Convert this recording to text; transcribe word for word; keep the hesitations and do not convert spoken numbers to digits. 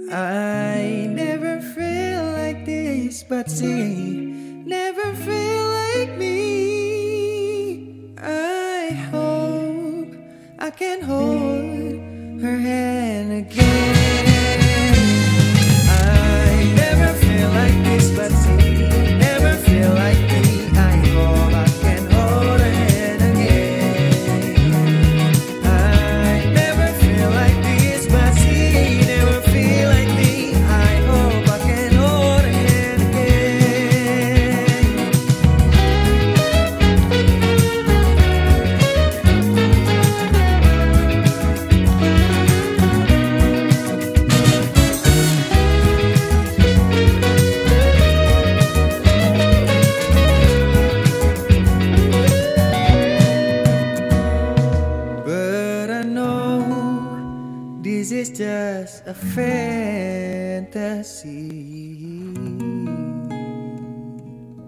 I never feel like this, but she never feel like me. I hope I can hold her hand again. I never feel like this, but she never feel like me. I hope I can hold her hand again. I never feel like this, but she never feel like me. I hope I can hold her hand but I know this is just a fantasy.